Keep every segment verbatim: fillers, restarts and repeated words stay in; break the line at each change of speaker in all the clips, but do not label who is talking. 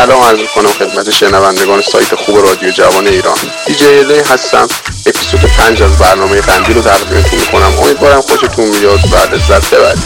سلام عرض کنم خدمت شنوندگان سایت خوب رادیو جوان ایران. دیجی الی هستم. اپیزود پنج از برنامه قندیل رو تقدیمتون میکنم. امیدوارم خوشتون بیاد و لذت ببرید.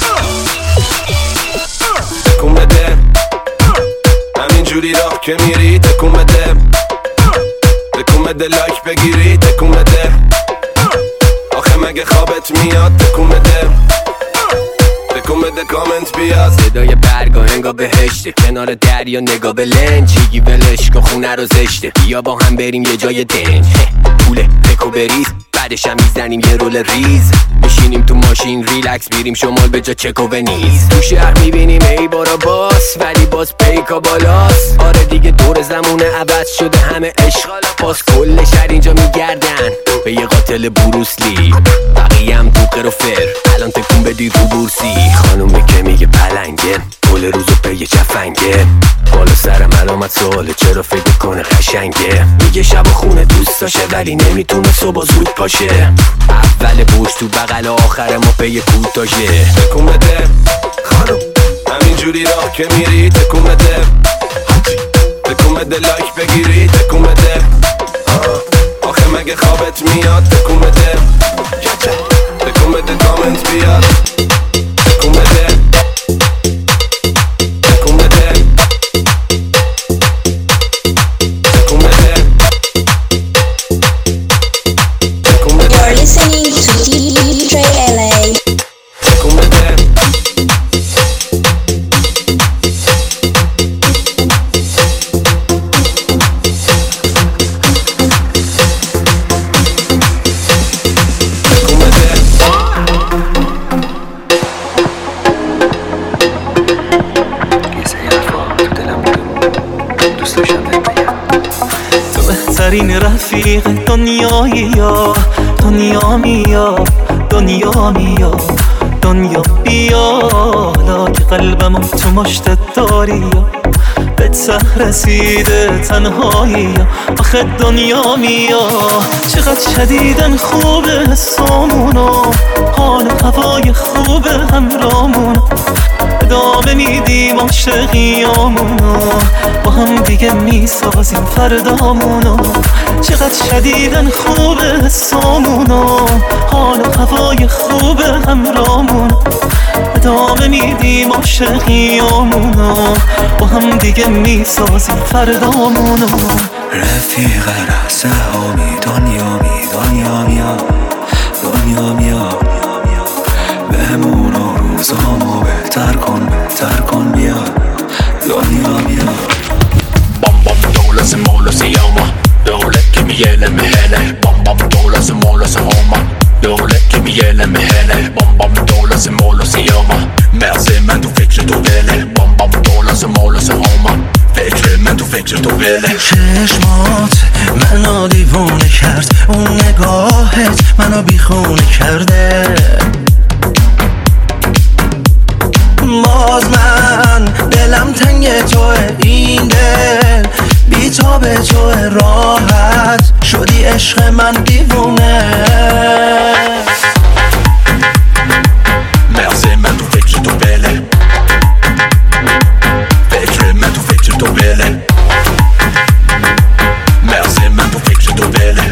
تکون بده همین جوری راه که میری، تکون بده تکون بده لایک بگیری، تکون بده آخه مگه خوابت میاد، تکون بده تکون بده کامنت بیاد.
صدای برگا انگا بهشته، کنار دریا نگاه به لنج، چیگی ولش کن خونه رو زشته، بیا با هم بریم یه جای دنج، پوله تکو بریز بعدش هم میزنیم یه رول ریز، بشینیم تو ماشین ریلکس بیریم شمال به جا چک و ونیز. تو شهر میبینیم ای بارا باس ولی باز پیکا بالاست. آره دیگه دور زمونه عوض شده، همه عشق باز کل شهر اینجا میگردن به یه قاتل بروسلی، بقیه هم تو قروفر الان تکون بدی رو بورسی. خانومه که میگه پلنگه کل روزو پی جفنگه، بالا سرم علامت سواله چرا فکر کنه قشنگه، میگه شب و خونه دوست داشه ولی نمیتونه صبح زود پاشه، اول برج تو بغل آخر ما پی کوتاشه.
تکون بده خانم همینجوری راه که میری، تکون بده تکون بده لایک بگیری، تکون بده آخه مگه خوابت میاد، تکون بده تکون بده کامنت بیاد، تکون بده تکون بده تکون بده تکون بده.
You're listening to دی جی ال ای.
تکون بده
بهترین رفیق دنیایی یا دنیا میا دنیا میا دنیا بیا که قلبمو تو مشتت داری یا به ته رسیده تنهایی یا آخه دنیا میا. چقدر شدیدن خوبه حسامونو، حال هوای خوبه همرامونو، ادامه میدیم عاشقیامونو، با هم دیگه میسازیم فردامونو. چقدر شدیدن خوبه حسامونو، حال و هوای خوبه همرامونو، ادامه میدیم عاشقیامونو، با هم دیگه میسازیم فردامونو.
رفیق رحصه هامی دنیا می دنیا میا دنیا میا بهمون و روزامو بهتر کن بهتر کن بیا دنیا میا.
بام بام دولس مولس یاما دولت که میگله مهنه، بام بام دولس مولس هاما دولت که میگله مهنه، بام بام دولس مولس یاما مغز من تو فکر تو بله، بام بام دولس مولس هاما فکر من تو فکر تو بله.
چشمات منو دیوونه کرد، اون نگاهت منو بیخونه کرده، باز من دلم تنگ توه، این دل بی تا به توه، راحت شدی عشق من دیوونه.
مغز من تو فکر تو بله، فکر من تو فکر تو بله، مغز من تو فکر تو بله،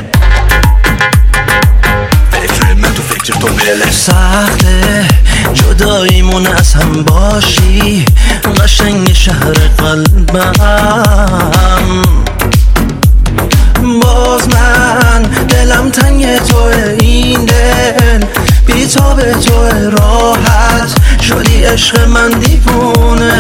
فکر من تو فکر تو بله.
سخته جداییمون از هم باشی، قشنگ شهر قلبم، باز من دلم تنگ توه، این دل بی تا به توه، راحت شدی عشق من دیوونه.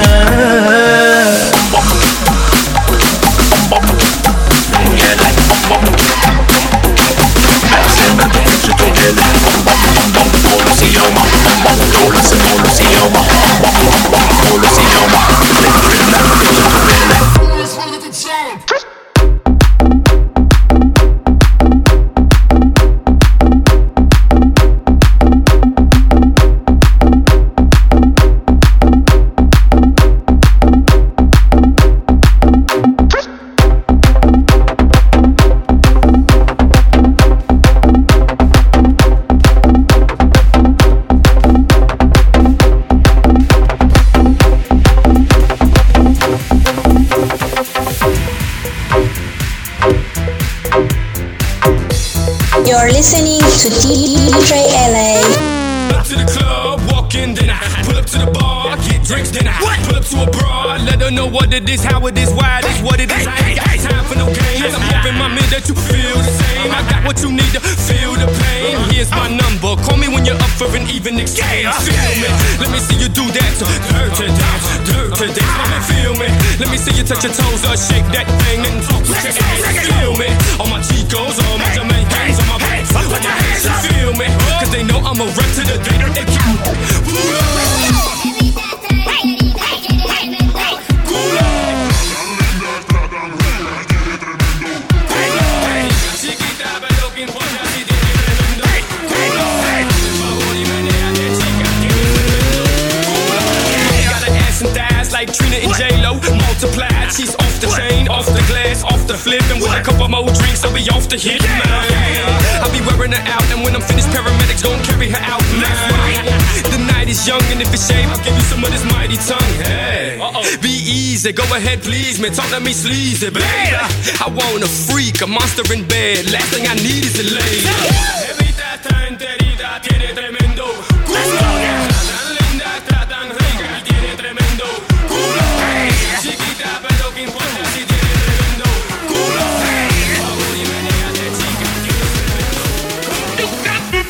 You're listening to D J L A.
Up to the club, walk in, then I pull up to the bar, get drinks, then I what? Pull up to a broad, let her know what it is, how it is, why it is, what it is. I ain't got time for no games. I'm hoping, my man, that you feel the same. I got what you need to feel the pain. Here's my number, call me when you're up for an even exchange. Feel me, let me see you do that. So dirty dance, dirty dance. Let me feel me, let me see you touch your toes or shake that thing and talk with your hands. Feel me, all my Chicos, all my Jamaicans, all my bands, all my hands. Feel me, cause they know I'm a rep to the day that they keep. Like Trina and J-Lo, multiplied. She's off the chain, off the glass, off the flip. And with a couple more drinks, I'll be off the hit, man. I'll be wearing her out, and when I'm finished, paramedics gon' carry her out, man. The night is young, and if it's shame, I'll give you some of this mighty tongue. Hey, uh-oh. Be easy, go ahead, please, man. Talk to me sleazy, baby. I want a freak, a monster in bed. Last thing I need is a lady. Evita esta enterita, tiene tremendo culo. Tan linda, está tan rica, y tiene tremendo culo. Chiquita, pero que importa si tiene tremendo culo. Por favor, y menéate, chica, tiene tremendo culo.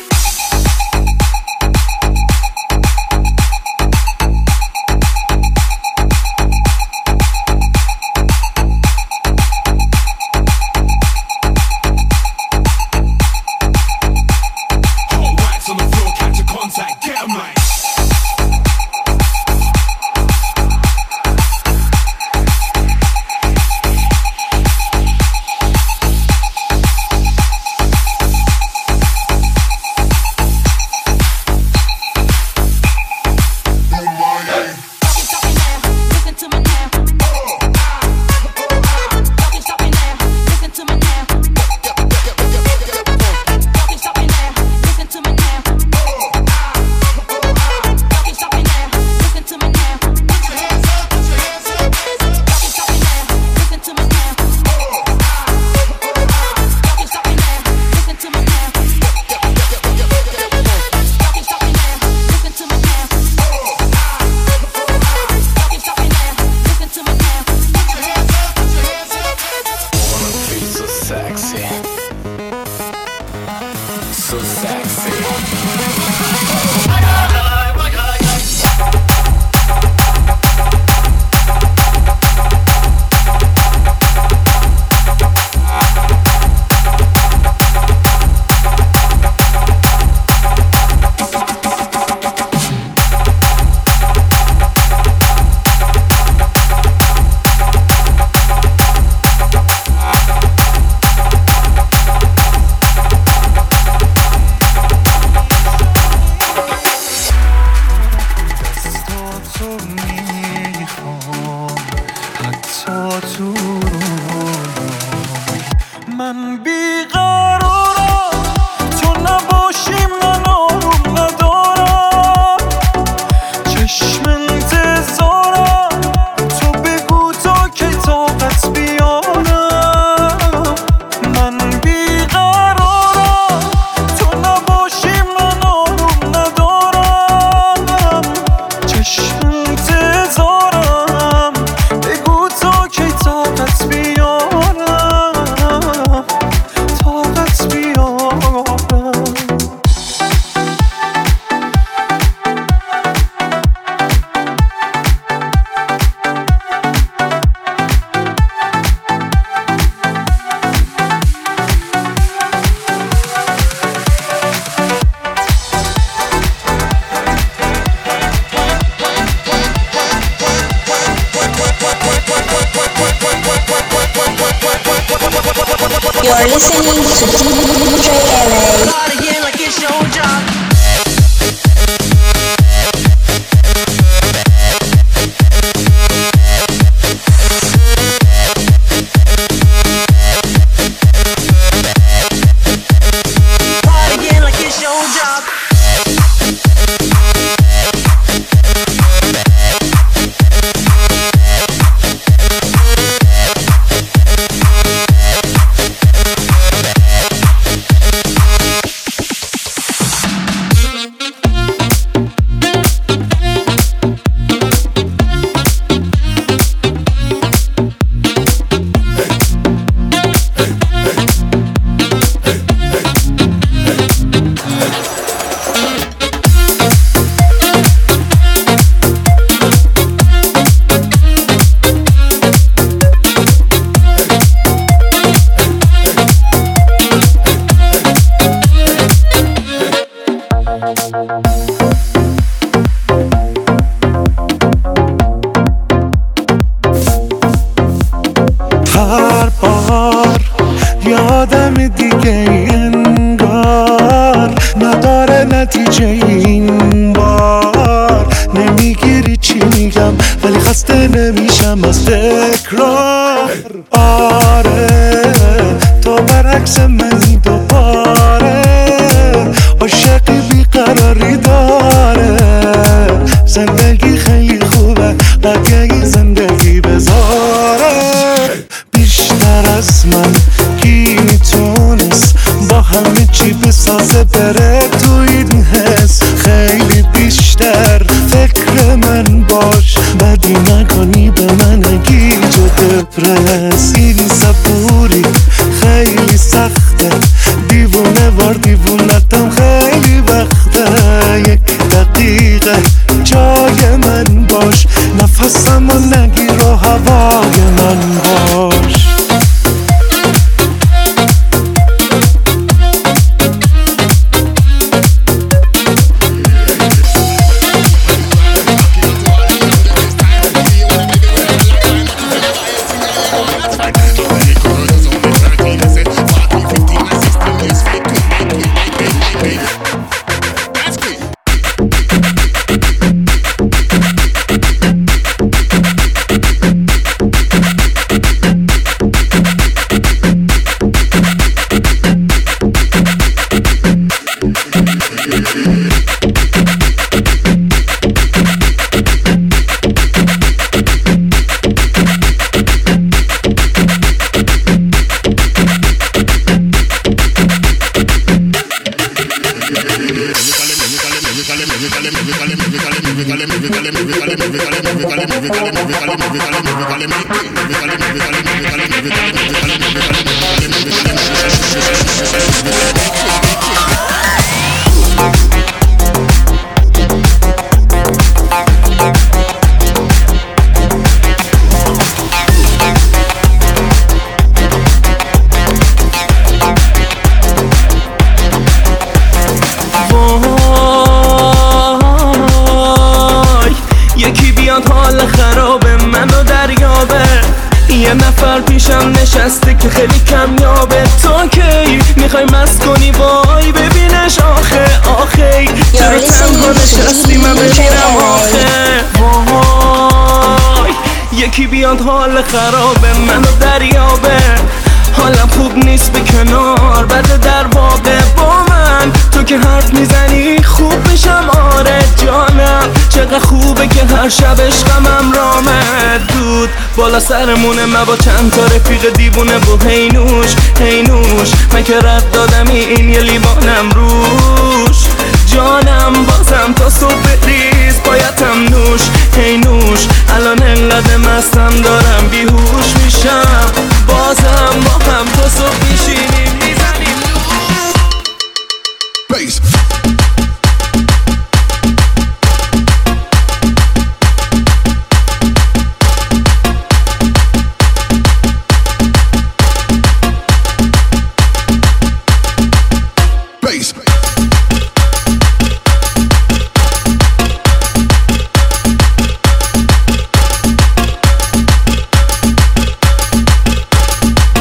You're listening to D J L A.
Partying like it's your job. Partying like it's your job.
هر بار یادم دیگه انگار نداره نتیجه این بار نمیگیری چی میگم ولی خسته نمیشم از تکرار آره تو برعکس منی دوباره عاشقی بیقراری داره زندگی خیلی خوبه قدیه این زندگی بذاره بیشتر از من کی میتونست با همه چی بسازه بره تو این حس خیلی بیشتر فکر من باش بدی نکنی به من اگی جو دپرس این صبوری خیلی سخته دیوونه وار دیوونتم خیلی وقته یک دقیقه جای من باش نفسم و نگیر و هوای من باش حال خراب منو دریابه یه نفر پیشم نشسته که خیلی کمیابه تو کی میخوای مست کنی وای ببینش آخه آخه چرا تنها نشستی من ببینم آخه وای یکی بیاد حال خراب منو دریابه حالم خوب نیست به کنار بده در واقع با من تو که حرف میزنی خوب میشم آره جانم چقدر خوبه که هر شب عشقم رامه دود بالا سرمونه من با چند تا رفیق دیوونه و هینوش هینوش من که رد دادمی این یه لیوانم روش جانم بازم تا صبح بریز بایدم نوش هینوش الان انقدر مستم دارم بیهوش میشم بازم با هم تا صبح میشینیم میزنیم
Bass. Bass.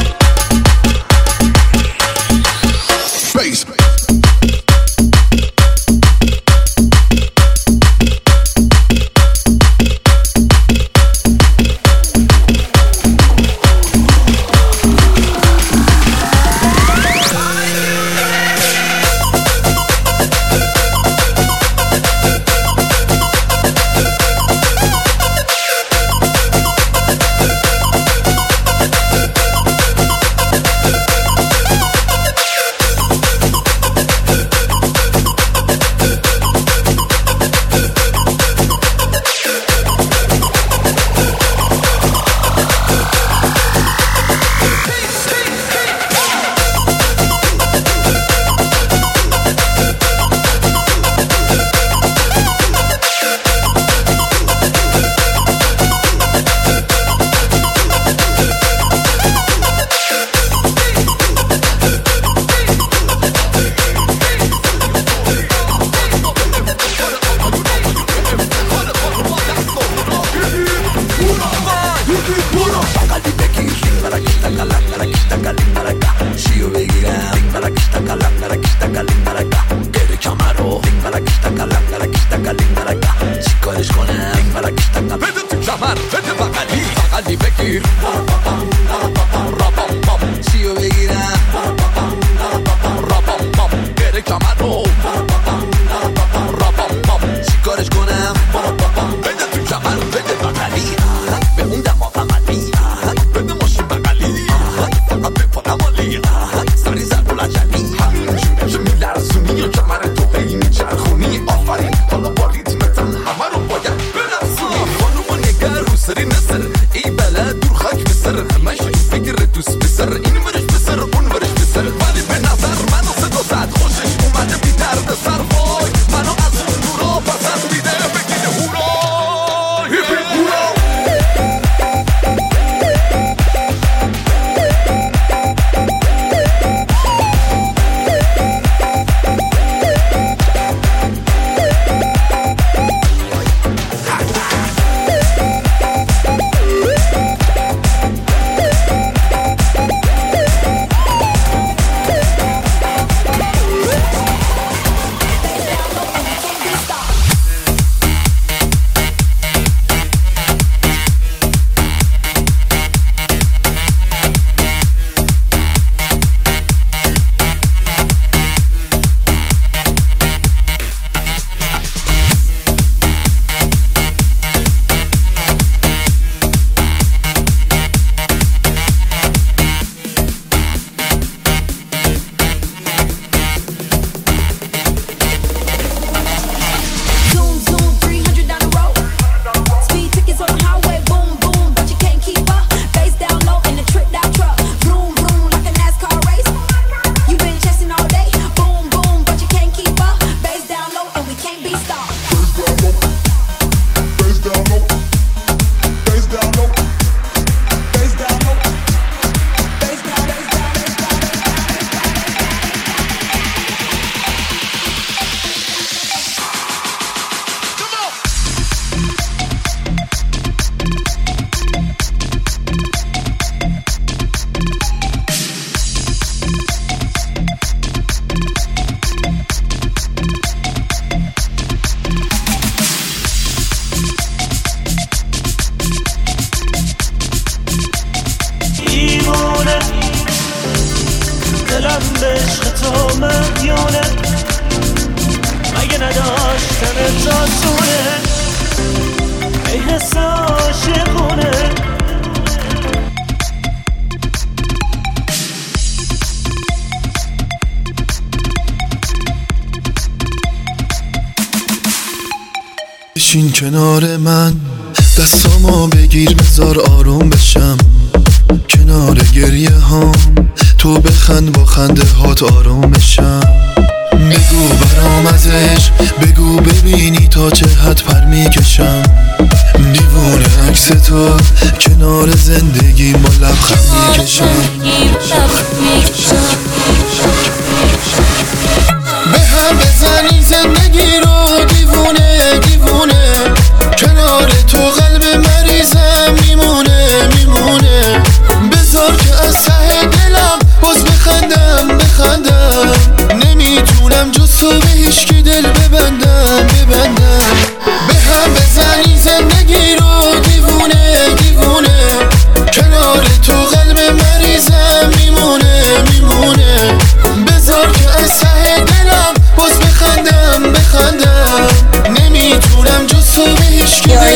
Bass.
رو لینگالکشتاکا لنگالکشتاکا لینگالکا چیکارش کنم لینگالکشتاکا بده تو کمر بده بغلی بغلی بگیر رابام بام چیو بگیرم رابام بام بره کمر رو رابام بام چیکارش کنم بده تو کمر بده بغلی به اون دما فقطی بده ماشین بغلی فقط بپرم آلی سری زد و لجلی همینجوری که میلرزونی و کمر تو هی میچرخونی آفرین حالا با ریتمتم همه رو باید برسونی خانوما نگر رو سری نسر ای بلد دور خاک بسر همش فکر دوست بسر این برش بسر اون برش بسر ولی به نظر منو صدا زد خوشش اومده بی درد سر وای منو از اون دورا پسند میده بگیده هورا هیپی هورا
بشین کنار من دستامو بگیر بذار آروم بشم کنار گریه هام تو بخند با خنده هات آروم بشم بگو برام از عشق بگو ببینی تا چه حد پر میکشم دیوونه عکس تو کنار زندگی ما لبخند میکشم به هم بزنی زندگی رو دیوونه دیوونه کنار تو قلب مریضم میمونه میمونه بذار که از ته دلم باز بخندم بخندم نمیتونم جز تو به هیچکی دل ببندم ببندم به هم بزنی زندگی رو دیوونه دیوونه کنار تو قلب مریضم میمونه میمونه بذار که از ته دلم باز بخندم بخندم نمیتونم جز تو به هیچکی دل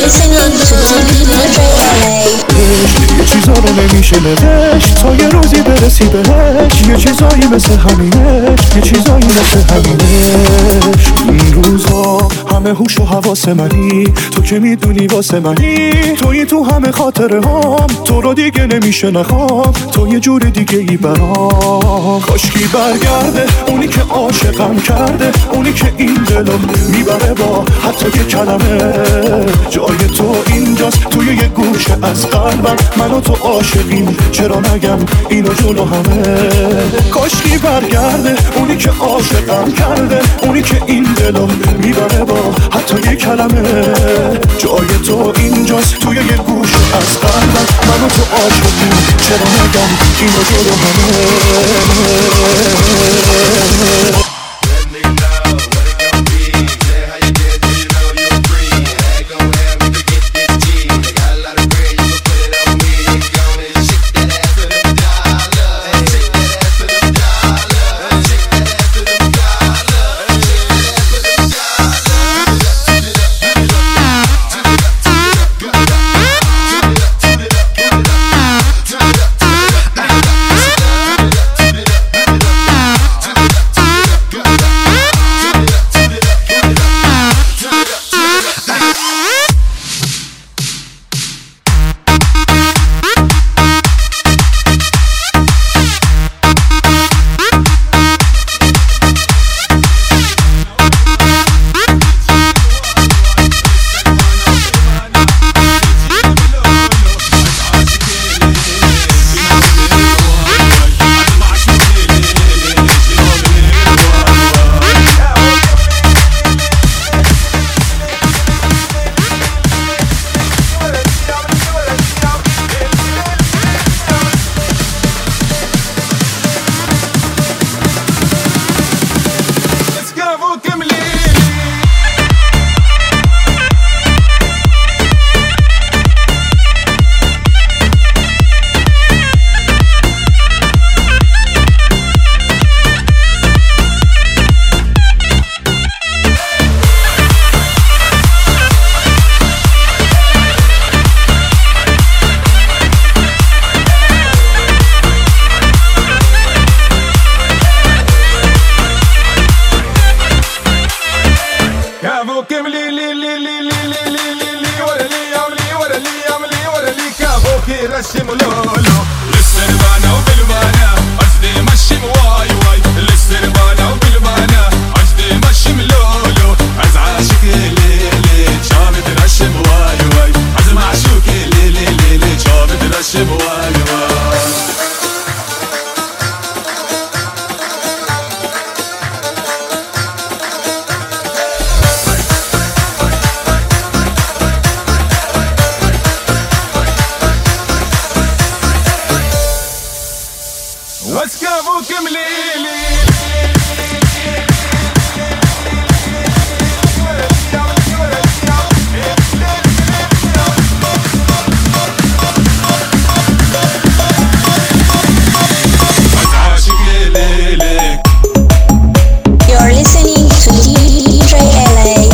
یه چیزا رو نمیشه نوشت تا یه روزی برسی بهش یه چیزایی مثل همینش یه چیزایی مثل همینش این روزها همه هوش و حواس منی تو که میدونی واسه منی توی تو همه خاطره هام تو رو دیگه نمیشه نخوام تو یه جور دیگه ای برام کاشکی برگرده اونی که عاشقم کرده اونی که این دلو میبره با حتی یه کلمه جای تو اینجاست توی یه گوشه از قلبم من و تو عاشقیم چرا نگم اینو جلو همه کاشکی برگرده اونی که عاشقم کرده اونی که این دلو میبره با حتی یه کلمه جای تو اینجاست توی یه گوشه از قلبم من و تو عاشقیم چرا نگم اینو جلو همه
ترشم لولو للسربانة وبالبانة قصدي مشم واي واي للسربانة وبالبانة قصدي مشم لولو عز عاشق ليلي شاب ترشم واي واي عز معشوق ليلي ليلي شاب ترشم واي واي واسكافوك مليلي
You're listening to D J L A.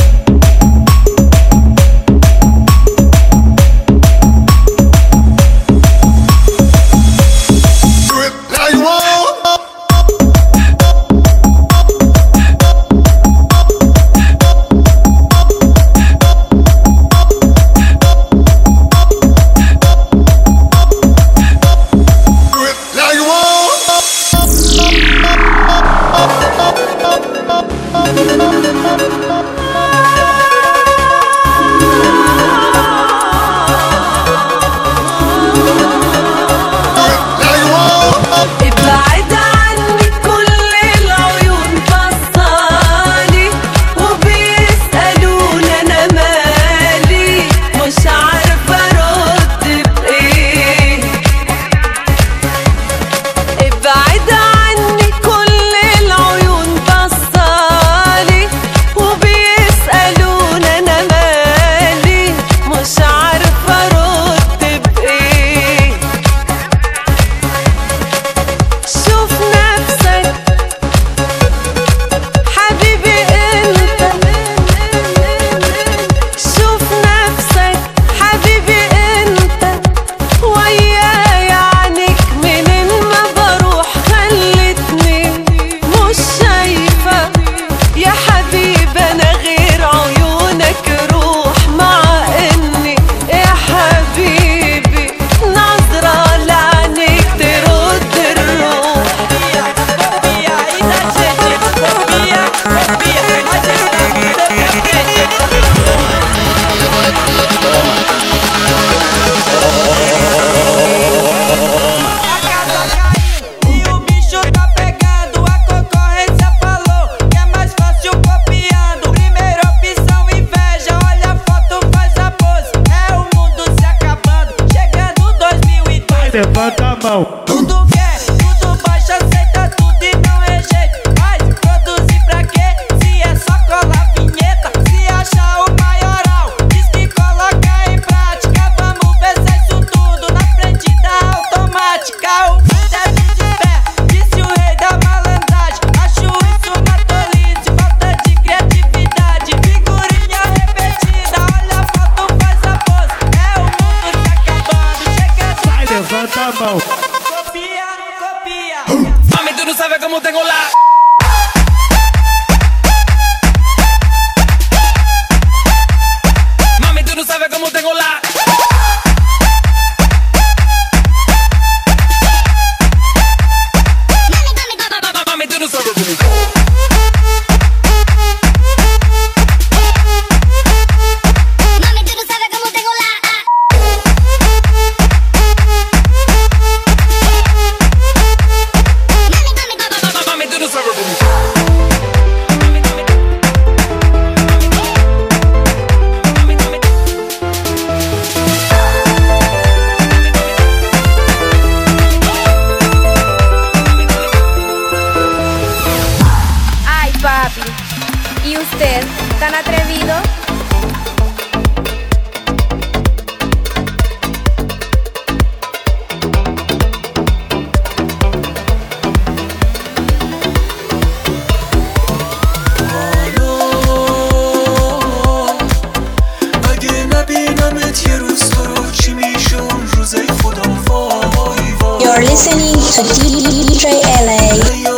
Levanta a mão.
Tudo quer, tudo baixa, aceita tudo e não é jeito. Mas produzir pra quê? Se é só colar vinheta. Se achar o maioral, diz que coloca em prática. Vamos ver se é isso tudo na frente da automática. O mundo é de pé, disse o rei da malandragem. Acho isso uma tolice, falta de criatividade. Figurinha repetida, olha a foto, faz a pose. É o mundo se acabando, chega.
Vai, levanta a mão.
Copia, copia.
Mami, tú no sabes cómo tengo la... Mami, tú no sabes cómo tengo la... Mami, tú no sabes cómo...
Mami, tú no sabes cómo tengo la...
Mami, tú no sabes cómo...
Ay, papi. ¿Y usted? ¿Tan atrevido?
اگه نبینمت یه روز تو رو چی میشه اون روزای خدا وای وای
You're listening to D J L A.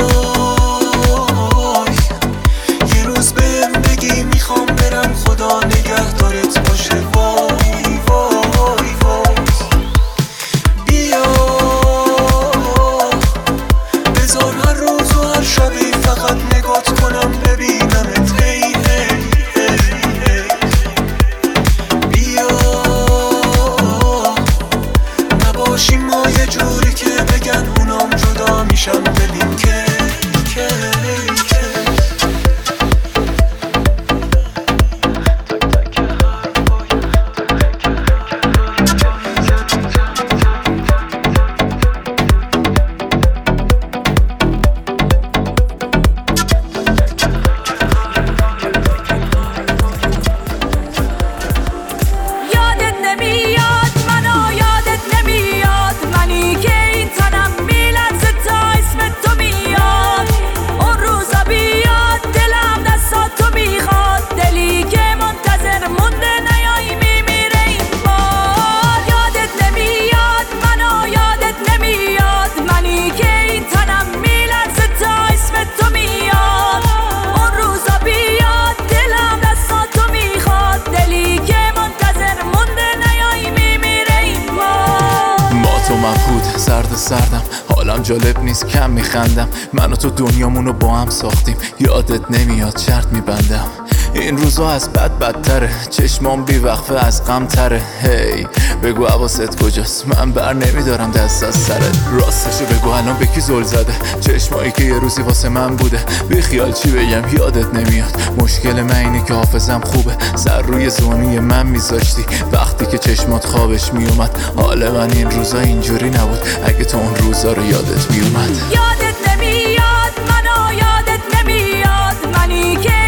یه روز بهم بگی میخوام برم خدا نگهدارت باشه وای وای وای
سردم، حالم جالب نیست کم میخندم. من و تو دنیامونو با هم ساختیم، یادت نمیاد شرط میبندم. این روزا از بد بدتره، چشمام بیوقفه از غم تره. هی بگو حواست کجاست، من بر نمیدارم دست از سرت. راستشو بگو الان به کی زل زده، چشمایی که یه روزی واسه من بوده. بی خیال چی بگم یادت نمیاد، مشکل من اینه که حافظم خوبه. سر روی زونی من میذاشتی وقتی که چشمات خوابش میومد. حال من این روزا اینجوری نبود اگه تو اون روزا رو یادت میومد.
یادت نمیاد منو یادت نمیاد، منی که